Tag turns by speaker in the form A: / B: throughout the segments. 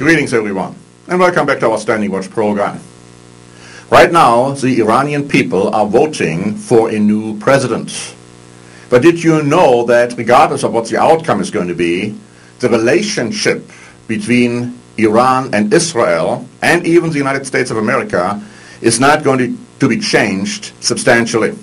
A: Greetings everyone, and welcome back to our Standing Watch program. Right now, the Iranian people are voting for a new president. But did you know that regardless of what the outcome is going to be, the relationship between Iran and Israel, and even the United States of America, is not going to be changed substantially?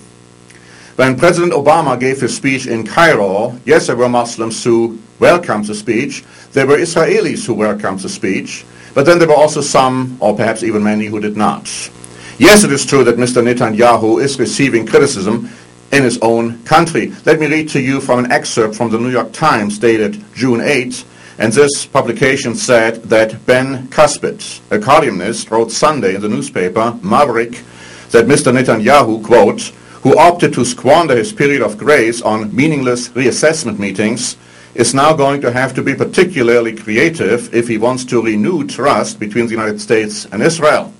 A: When President Obama gave his speech in Cairo, yes, there were Muslims who welcomed the speech. There were Israelis who welcomed the speech. But then there were also some, or perhaps even many, who did not. Yes, it is true that Mr. Netanyahu is receiving criticism in his own country. Let me read to you from an excerpt from the New York Times dated June 8. And this publication said that Ben Caspit, a columnist, wrote Sunday in the newspaper Maverick that Mr. Netanyahu, quote, who opted to squander his period of grace on meaningless reassessment meetings, is now going to have to be particularly creative if he wants to renew trust between the United States and Israel.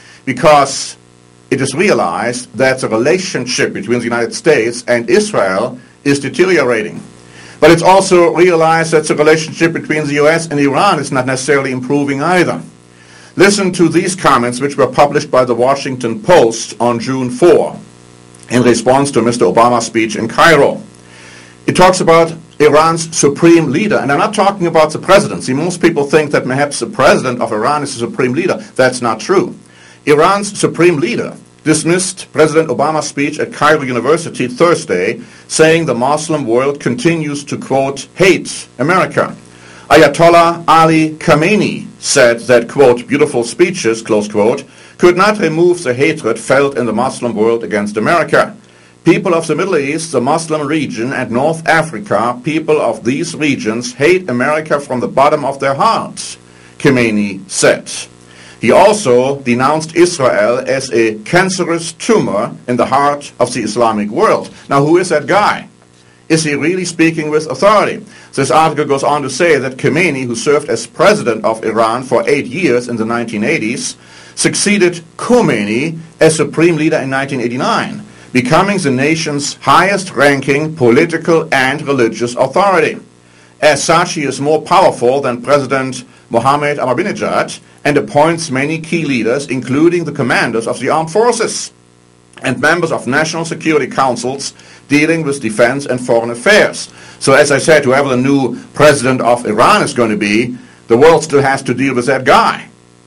A: Because it is realized that the relationship between the United States and Israel is deteriorating. But it's also realized that the relationship between the US and Iran is not necessarily improving either. Listen to these comments, which were published by the Washington Post on June 4 in response to Mr. Obama's speech in Cairo. It talks about Iran's supreme leader, and I'm not talking about the presidency. Most people think that perhaps the president of Iran is the supreme leader. That's not true. Iran's supreme leader dismissed President Obama's speech at Cairo University Thursday, saying the Muslim world continues to, quote, hate America. Ayatollah Ali Khamenei said that, quote, beautiful speeches, close quote, could not remove the hatred felt in the Muslim world against America. People of the Middle East, the Muslim region, and North Africa, people of these regions hate America from the bottom of their hearts, Khamenei said. He also denounced Israel as a cancerous tumor in the heart of the Islamic world. Now, who is that guy? Is he really speaking with authority? This article goes on to say that Khamenei, who served as president of Iran for 8 years in the 1980s, succeeded Khomeini as supreme leader in 1989, becoming the nation's highest-ranking political and religious authority. As such, he is more powerful than President Mohammed Ahmadinejad and appoints many key leaders, including the commanders of the armed forces and members of national security councils dealing with defense and foreign affairs. So as I said, whoever the new president of Iran is going to be, the world still has to deal with that guy.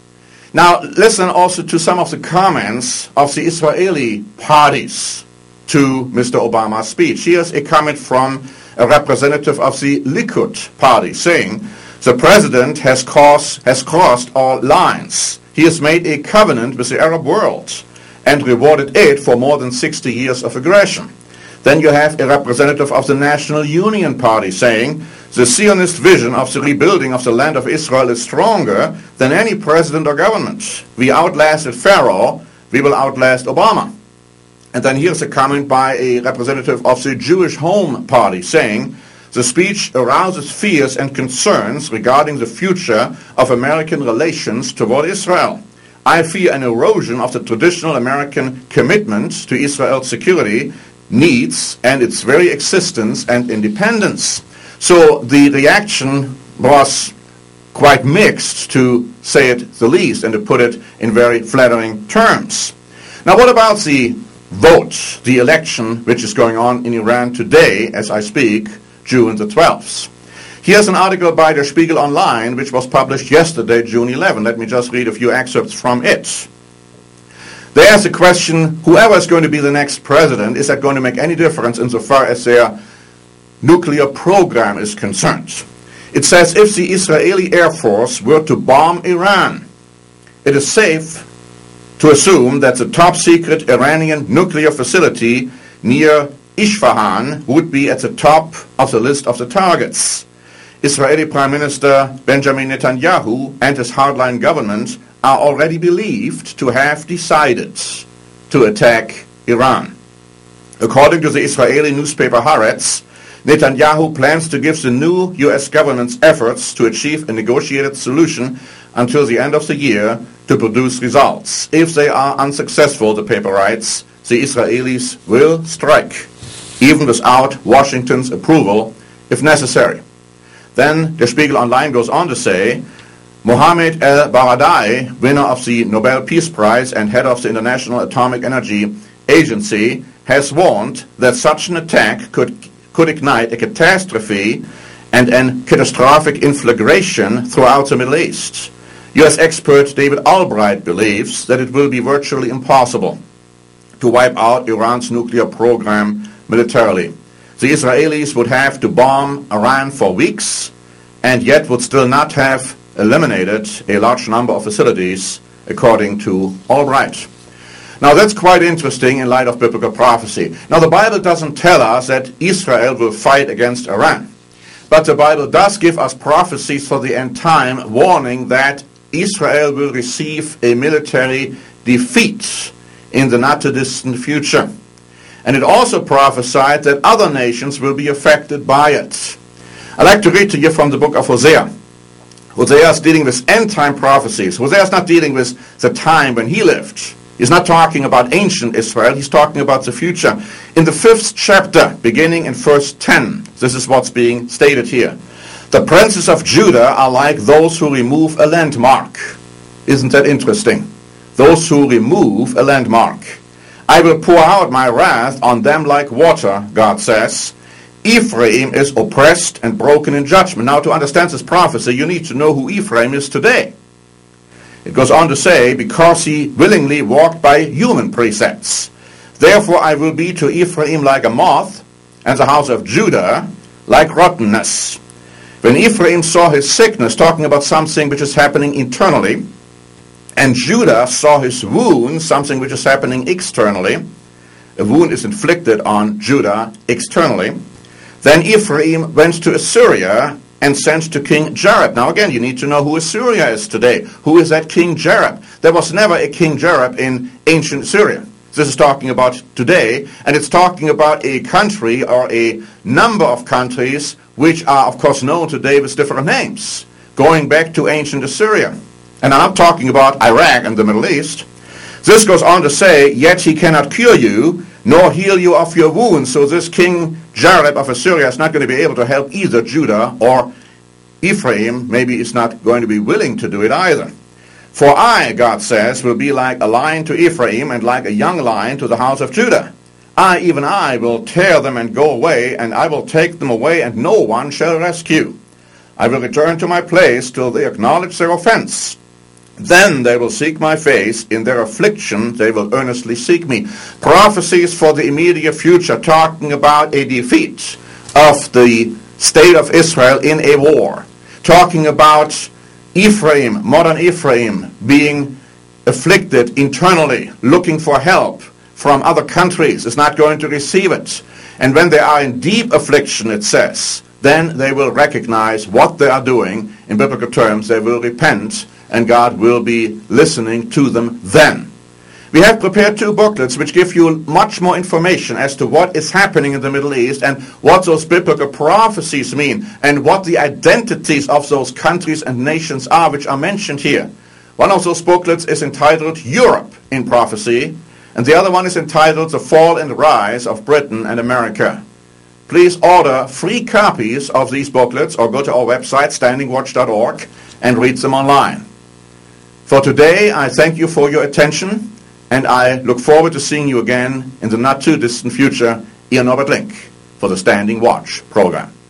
A: Now, listen also to some of the comments of the Israeli parties to Mr. Obama's speech. Here's a comment from a representative of the Likud party saying, the president has crossed all lines. He has made a covenant with the Arab world and rewarded it for more than 60 years of aggression. Then you have a representative of the National Union Party saying, the Zionist vision of the rebuilding of the land of Israel is stronger than any president or government. We outlasted Pharaoh, we will outlast Obama. And then here's a comment by a representative of the Jewish Home Party saying, the speech arouses fears and concerns regarding the future of American relations toward Israel. I fear an erosion of the traditional American commitment to Israel's security, needs, and its very existence and independence. So the reaction was quite mixed, to say it the least, and to put it in very flattering terms. Now, what about the vote, the election which is going on in Iran today, as I speak, June the 12th? Here's an article by Der Spiegel Online, which was published yesterday, June 11. Let me just read a few excerpts from it. They ask the question, whoever is going to be the next president, is that going to make any difference insofar as their nuclear program is concerned? It says, if the Israeli Air Force were to bomb Iran, it is safe to assume that the top-secret Iranian nuclear facility near Isfahan would be at the top of the list of the targets. Israeli Prime Minister Benjamin Netanyahu and his hardline government are already believed to have decided to attack Iran. According to the Israeli newspaper Haaretz, Netanyahu plans to give the new U.S. government's efforts to achieve a negotiated solution until the end of the year to produce results. If they are unsuccessful, the paper writes, the Israelis will strike, even without Washington's approval, if necessary. Then Der Spiegel Online goes on to say, Mohammed El-Baradei, winner of the Nobel Peace Prize and head of the International Atomic Energy Agency, has warned that such an attack could ignite a catastrophe and a catastrophic inflagration throughout the Middle East. U.S. expert David Albright believes that it will be virtually impossible to wipe out Iran's nuclear program militarily. The Israelis would have to bomb Iran for weeks and yet would still not have eliminated a large number of facilities, according to Albright. Now that's quite interesting in light of biblical prophecy. Now the Bible doesn't tell us that Israel will fight against Iran, but the Bible does give us prophecies for the end time, warning that Israel will receive a military defeat in the not too distant future. And it also prophesied that other nations will be affected by it. I'd like to read to you from the book of Hosea. Hosea is dealing with end-time prophecies. Hosea is not dealing with the time when he lived. He's not talking about ancient Israel. He's talking about the future. In the 5th chapter, beginning in verse 10, this is what's being stated here. The princes of Judah are like those who remove a landmark. Isn't that interesting? Those who remove a landmark. I will pour out my wrath on them like water, God says. Ephraim is oppressed and broken in judgment. Now, to understand this prophecy, you need to know who Ephraim is today. It goes on to say, because he willingly walked by human precepts. Therefore I will be to Ephraim like a moth, and the house of Judah like rottenness. When Ephraim saw his sickness, talking about something which is happening internally, and Judah saw his wound, something which is happening externally, a wound is inflicted on Judah externally, then Ephraim went to Assyria and sent to King Jareb. Now again, you need to know who Assyria is today. Who is that King Jareb? There was never a King Jareb in ancient Syria. This is talking about today, and it's talking about a country or a number of countries which are, of course, known today with different names, going back to ancient Assyria. And I'm not talking about Iraq and the Middle East. This goes on to say, yet he cannot cure you, nor heal you of your wounds. So this King Jareb of Assyria is not going to be able to help either Judah or Ephraim. Maybe is not going to be willing to do it either. For I, God says, will be like a lion to Ephraim and like a young lion to the house of Judah. I, even I, will tear them and go away, and I will take them away, and no one shall rescue. I will return to my place till they acknowledge their offense. Then they will seek my face. In their affliction they will earnestly seek me. Prophecies for the immediate future, talking about a defeat of the state of Israel in a war. Talking about Ephraim, modern Ephraim, being afflicted internally, looking for help from other countries, is not going to receive it. And when they are in deep affliction, it says, then they will recognize what they are doing. In biblical terms, they will repent, and God will be listening to them then. We have prepared 2 booklets which give you much more information as to what is happening in the Middle East and what those biblical prophecies mean and what the identities of those countries and nations are which are mentioned here. One of those booklets is entitled Europe in Prophecy, and the other one is entitled The Fall and Rise of Britain and America. Please order free copies of these booklets or go to our website, standingwatch.org, and read them online. For today, I thank you for your attention, and I look forward to seeing you again in the not-too-distant future. Ian Norbert Link for the Standing Watch program.